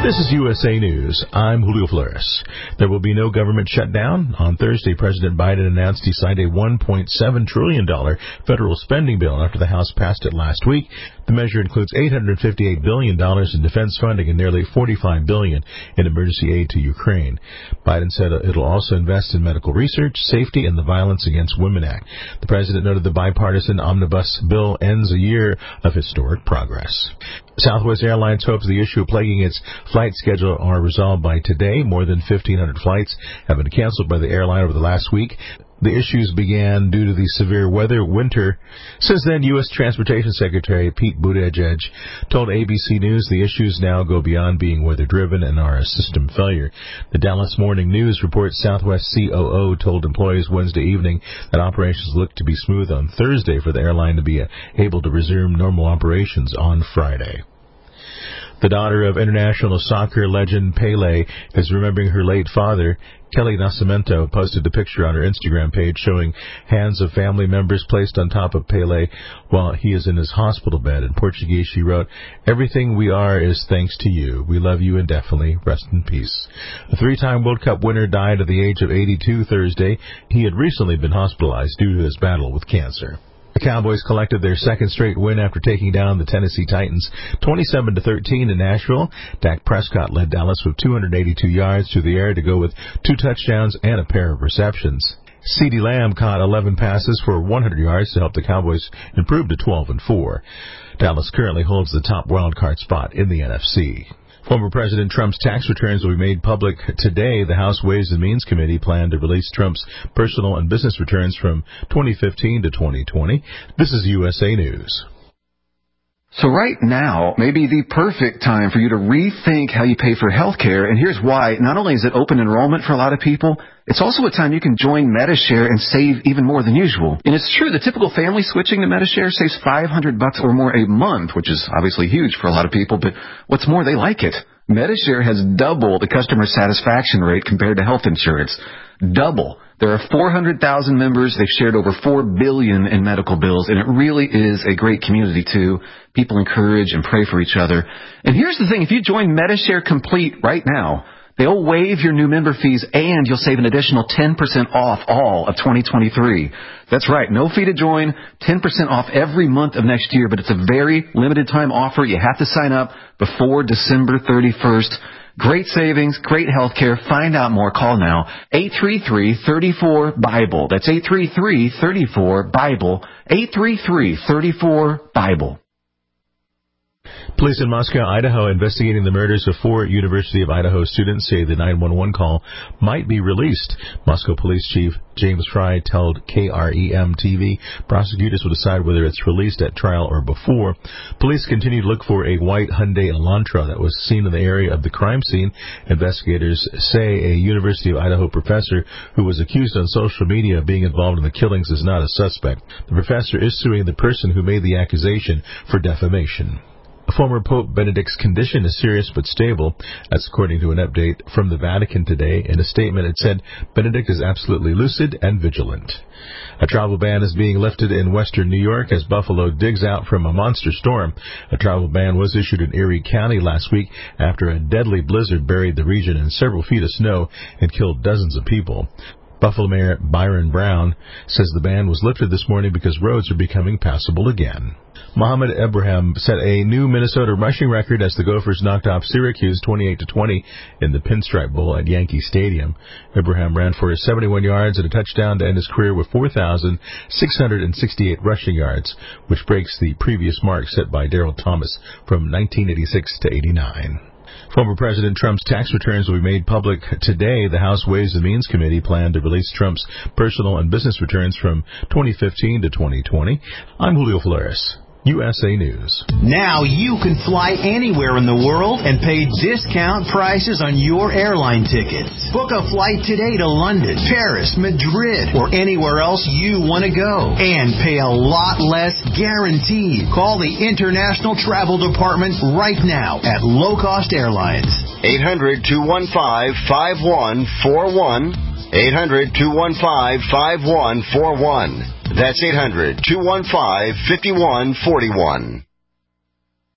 This is USA News. I'm Julio Flores. There will be no government shutdown. On Thursday, President Biden announced he signed a $1.7 trillion federal spending bill after the House passed it last week. The measure includes $858 billion in defense funding and nearly $45 billion in emergency aid to Ukraine. Biden said it'll also invest in medical research, safety, and the Violence Against Women Act. The president noted the bipartisan omnibus bill ends a year of historic progress. Southwest Airlines hopes the issue plaguing its flight schedule are resolved by today. More than 1,500 flights have been canceled by the airline over the last week. The issues began due to the severe winter. Since then, U.S. Transportation Secretary Pete Buttigieg told ABC News the issues now go beyond being weather-driven and are a system failure. The Dallas Morning News reports Southwest COO told employees Wednesday evening that operations look to be smooth on Thursday for the airline to be able to resume normal operations on Friday. The daughter of international soccer legend Pele is remembering her late father. Kelly Nascimento posted a picture on her Instagram page showing hands of family members placed on top of Pele while he is in his hospital bed. In Portuguese, she wrote, "Everything we are is thanks to you. We love you indefinitely. Rest in peace." A three-time World Cup winner died at the age of 82 Thursday. He had recently been hospitalized due to his battle with cancer. The Cowboys collected their second straight win after taking down the Tennessee Titans 27-13 in Nashville. Dak Prescott led Dallas with 282 yards through the air to go with 2 touchdowns and a pair of receptions. CeeDee Lamb caught 11 passes for 100 yards to help the Cowboys improve to 12-4. Dallas currently holds the top wildcard spot in the NFC. Former President Trump's tax returns will be made public today. The House Ways and Means Committee planned to release Trump's personal and business returns from 2015 to 2020. This is USA News. So right now may be the perfect time for you to rethink how you pay for health care, and here's why. Not only is it open enrollment for a lot of people, it's also a time you can join Medi-Share and save even more than usual. And it's true, the typical family switching to Medi-Share saves $500 or more a month, which is obviously huge for a lot of people, but what's more, they like it. Medi-Share has double the customer satisfaction rate compared to health insurance. Double. There are 400,000 members. They've shared over $4 billion in medical bills, and it really is a great community, too. People encourage and pray for each other. And here's the thing. If you join Medi-Share Complete right now, they'll waive your new member fees, and you'll save an additional 10% off all of 2023. That's right. No fee to join, 10% off every month of next year, but it's a very limited time offer. You have to sign up before December 31st. Great savings, great health care. Find out more. Call now. 833-34-BIBLE. That's 833-34-BIBLE. 833-34-BIBLE. Police in Moscow, Idaho, investigating the murders of 4 University of Idaho students say the 911 call might be released. Moscow Police Chief James Fry told KREM-TV prosecutors will decide whether it's released at trial or before. Police continue to look for a white Hyundai Elantra that was seen in the area of the crime scene. Investigators say a University of Idaho professor who was accused on social media of being involved in the killings is not a suspect. The professor is suing the person who made the accusation for defamation. Former Pope Benedict's condition is serious but stable. That's according to an update from the Vatican today. In a statement, it said, Benedict is absolutely lucid and vigilant. A travel ban is being lifted in western New York as Buffalo digs out from a monster storm. A travel ban was issued in Erie County last week after a deadly blizzard buried the region in several feet of snow and killed dozens of people. Buffalo Mayor Byron Brown says the ban was lifted this morning because roads are becoming passable again. Mohamed Ibrahim set a new Minnesota rushing record as the Gophers knocked off Syracuse 28-20 in the Pinstripe Bowl at Yankee Stadium. Ibrahim ran for 71 yards and a touchdown to end his career with 4,668 rushing yards, which breaks the previous mark set by Darryl Thomas from 1986 to 89. Former President Trump's tax returns will be made public today. The House Ways and Means Committee planned to release Trump's personal and business returns from 2015 to 2020. I'm Julio Flores. USA News. Now you can fly anywhere in the world and pay discount prices on your airline tickets. Book a flight today to London, Paris, Madrid, or anywhere else you want to go. And pay a lot less guaranteed. Call the International Travel Department right now at Low Cost Airlines. 800-215-5141. 800-215-5141. That's 800-215-5141.